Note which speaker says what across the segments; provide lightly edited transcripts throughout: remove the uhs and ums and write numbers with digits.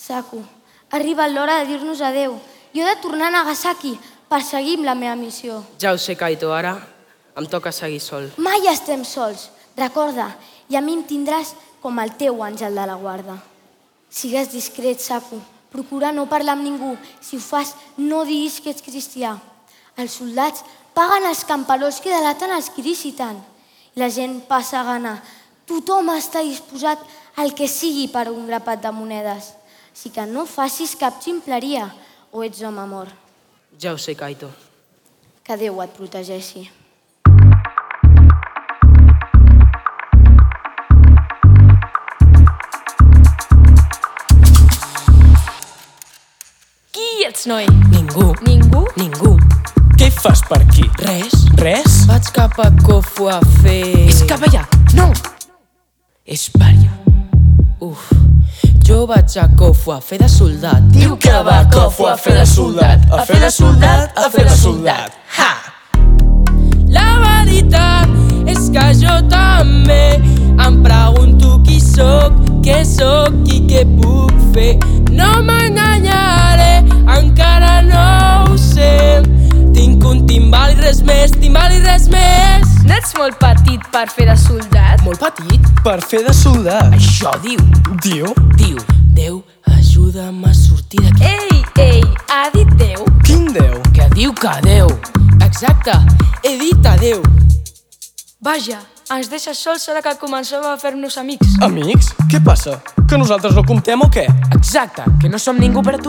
Speaker 1: Saku, ha arribat l'hora de dir-nos adeu. Jo he de tornar a Nagasaki per seguir amb la meva missió.
Speaker 2: Ja ho sé, Kaito, ara em toca seguir sol.
Speaker 1: Mai estem sols. Recorda, i a mi em tindràs com el teu àngel de la guarda. Sigues discret, Saku. Procura no parlar amb ningú. Si ho fas, no diguis que ets cristià. Els soldats paguen els camperols que delaten els qui visiten. La gent passa a gana. Tothom està disposat al que sigui per un grapat de monedes. Així que no facis cap ximpleria o ets home mort.
Speaker 2: Ja ho sé, Kaito.
Speaker 1: Que Déu et protegeixi.
Speaker 3: Qui ets, noi?
Speaker 4: Ningú.
Speaker 3: Ningú?
Speaker 4: Ningú. Què hi fas per aquí?
Speaker 2: Res?
Speaker 4: Res?
Speaker 2: Vaig cap a Kofu a fer...
Speaker 4: És cap allà. No! És per allà.
Speaker 2: Uf, jo vaig a Kofu a fer de soldat.
Speaker 4: Diu que va a Kofu a fer de soldat. A fer de soldat, a fer de soldat. Ha!
Speaker 2: La veritat és que jo també em pregunto qui sóc, què sóc i què puc fer. No m'enganyaré, encara no ho sé. Tinc un timbal i res més, timbal i res més.
Speaker 3: N'ets molt petit per fer de soldat?
Speaker 2: Molt petit?
Speaker 4: Per fer de soldat.
Speaker 2: Això diu.
Speaker 4: Diu?
Speaker 2: Diu, Déu, ajuda'm a sortir d'aquí.
Speaker 3: Ei, ha dit Déu?
Speaker 4: Quin Déu?
Speaker 2: Que diu que Déu. Exacte, he dit adeu.
Speaker 3: Vaja, ens deixes sols ara que comencem a fer-nos amics.
Speaker 4: Amics? Què passa? Que nosaltres no comptem o què?
Speaker 2: Exacte, que no som ningú per a tu.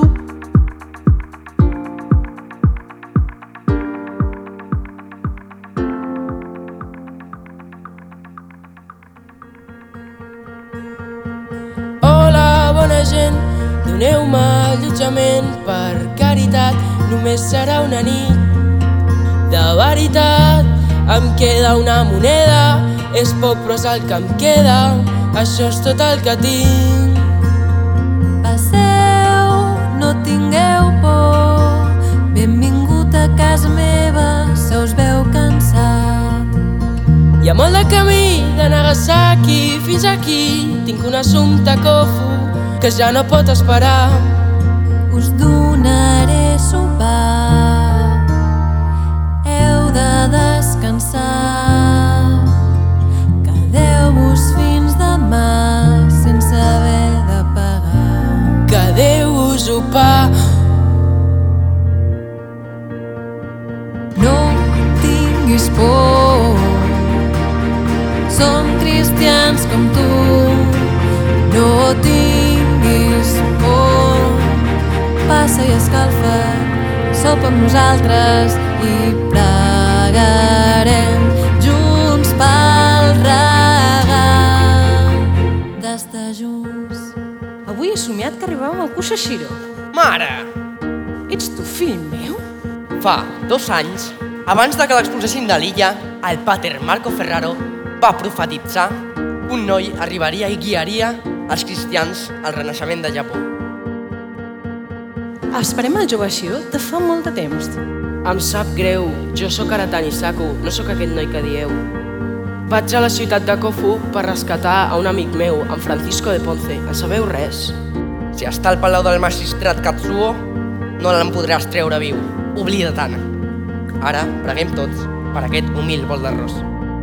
Speaker 2: Hola, bona gent, doneu-me allotjament. Per caritat, només serà una nit. De veritat, em queda una moneda. És poc però és el que em queda. Això és tot el que tinc.
Speaker 5: Passeu, no tingueu por. Benvingut a casa meva, se us veu cansat.
Speaker 2: Hi ha molt de camí de Nagasaki fins aquí. Tinc un assumpte a Kofu que ja no pot esperar.
Speaker 5: Us donaré sopar. Heu de descansar. Quedeu-vos fins demà sense haver de pagar.
Speaker 2: Quedeu-vos pa.
Speaker 5: No tinguis por. Som cristians com tu. No tinguis por. Passa i escalfa't, sopa amb nosaltres i pregarem junts pel regal d'estajus.
Speaker 3: Avui he somiat que arribàvem al Kusashiro.
Speaker 6: Mare!
Speaker 3: Ets tu, fill meu?
Speaker 6: Fa 2 anys, abans de que l'expulsessin de l'illa, el pater Marco Ferraro va profetitzar que un noi arribaria i guiaria els cristians al renaixement de Japó.
Speaker 3: Esperem el jove Shiro de fa molt de temps.
Speaker 2: Em sap greu, jo sóc Aratani Saku, no sóc aquest noi que dieu. Vaig a la ciutat de Kofu per rescatar a un amic meu, en Francisco de Ponce. En sabeu res?
Speaker 6: Si està al palau del magistrat Katsuo, no l'en podràs treure viu. Oblida-te'n. Ara preguem tots per aquest humil bol d'arròs.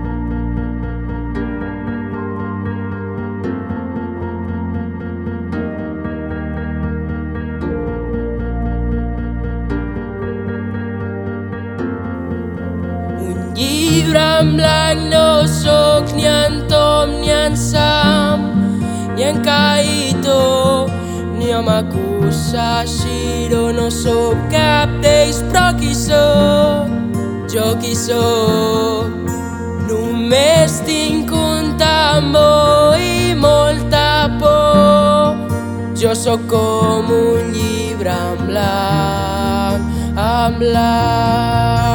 Speaker 2: Un llibre en blanc no sóc ni en Tom, ni en Sam, ni en Kaito, ni en Kusashiro. No sóc cap d'ells, però qui sóc? Jo qui sóc? Només tinc un tambor i molta por. Jo sóc com un llibre en blanc, en blanc.